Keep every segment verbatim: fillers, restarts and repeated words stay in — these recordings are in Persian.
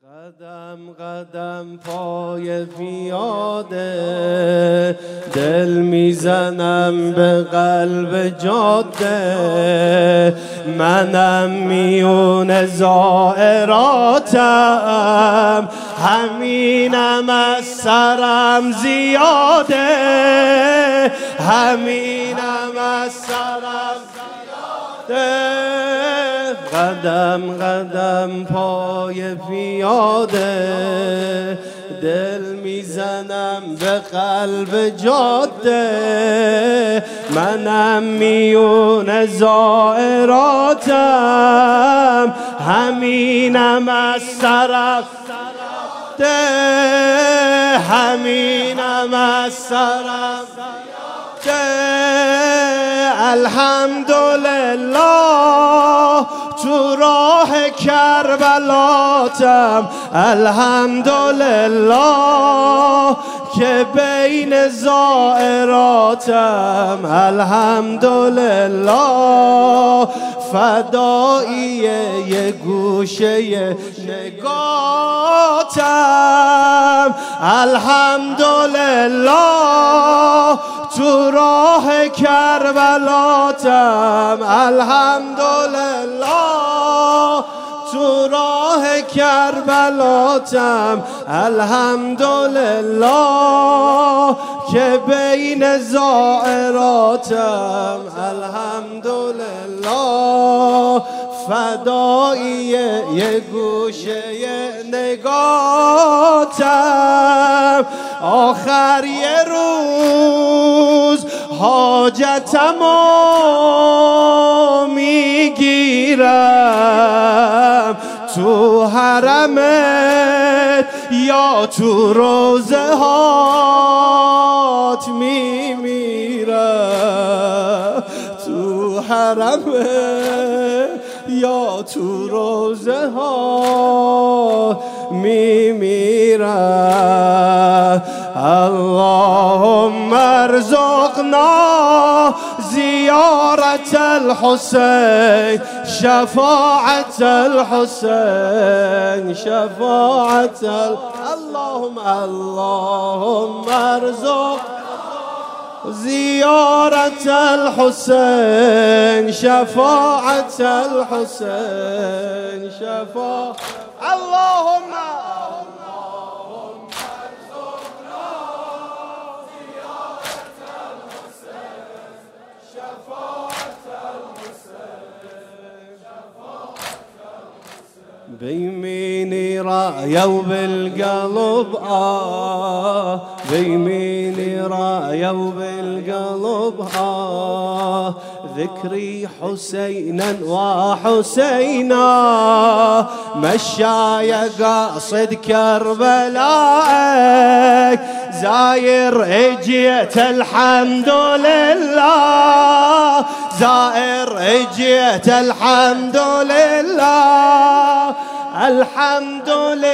قدم قدم پای پیاده دل میزنم به قلب جاده، منم میون زائراتم، همینم از سرم زیاده، همینم از سرم زیاده. قدم قدم پای پیاده دل میزنم به قلب جاده، منم میون زائراتم، همینم از سرم ده، همینم از سرم ده. الحمدلله تو راه کربلاتم، الحمدلله که بین زائراتم، الحمدلله فدایی یه گوشه نگاتم، الحمدلله تو راه کربلاتم، الحمدلله تو راه کربلاتم، الحمدلله که بین زائراتم، الحمدلله فدایی یه گوشه نگاتم. آخر یه روز حاجتمو میگیرم، تو حرمت یا تو روزه هات میمیرم، تو حرمت یا تو روزه ها میمیرم. اللهم ارزقنا زیارت الحسین، شفاعت الحسین، شفاعت ال... اللهم اللهم ارزق زیارت الحسین، شفاعت الحسین، شفاعت اللهم بيميني راية وبالقلب آه، بيميني راية وبالقلب آه، ذكري حسينا وحسينا، مشايا قاصد كربلاء، زاير اجيت الحمد لله، زائر اجيت الحمد لله، الحمد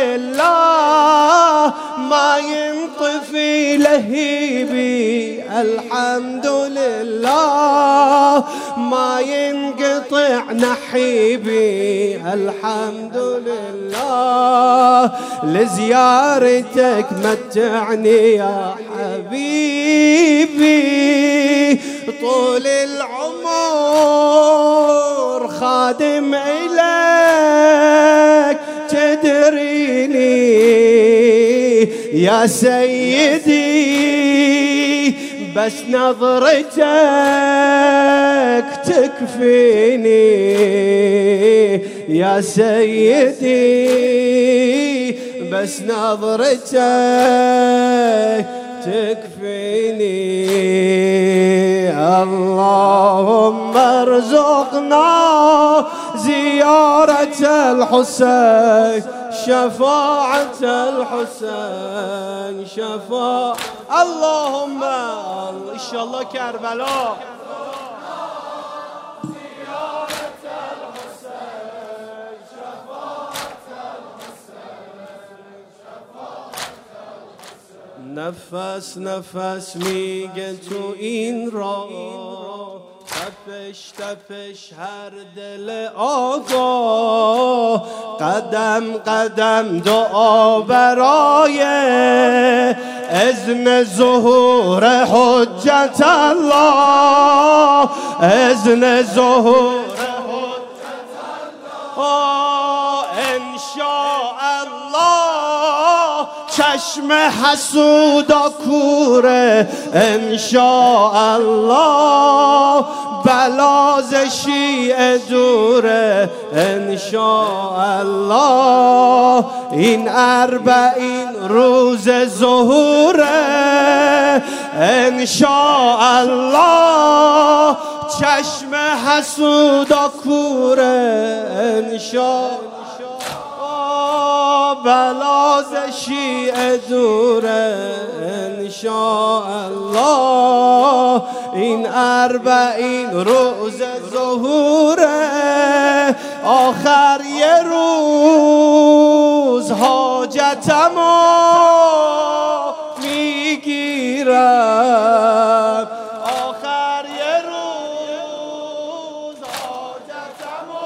لله ما ينطفي لهيبي، الحمد لله ما ينقطع نحيبي، الحمد لله لزيارتك متعني يا حبيبي، طول العمر خادم إليك تدريني يا سيدي، بس نظرتك تكفيني يا سيدي، بس نظرتك تكفيني. اللهم ارزقنا زيارة الحسين، شفاعة الحسين، شفاعة اللهم إن شاء الله كربلاء. نفس نفس میگه تو این راه، تپش تپش هر دل آگاه، قدم قدم دعا برای اذن ظهور حجت الله، اذن ظهور حجت الله. انشاء الله چشم حسودا کوره، انشاء الله بلاز شیعه دوره، انشاء الله این اربعین روز ظهوره، انشاء الله چشم حسودا کوره، انشاء بلاز شیعه دوره، انشاء الله این اربعین روز ظهوره. آخر یه روز حاجتمو میگیرم، آخر یه روز حاجتمو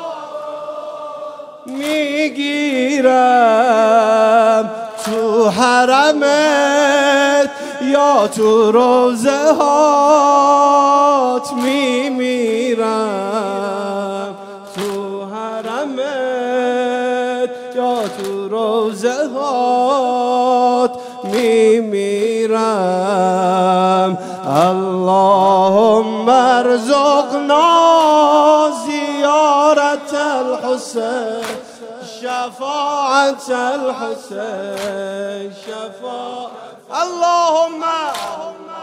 میگیرم، تو حرمت یا تو روزه هات میمیرم، تو حرمت یا تو روزه هات میمیرم. اللهم ارزقنا زیارت الحسین، شفاعة الحسين، شفاعة اللهم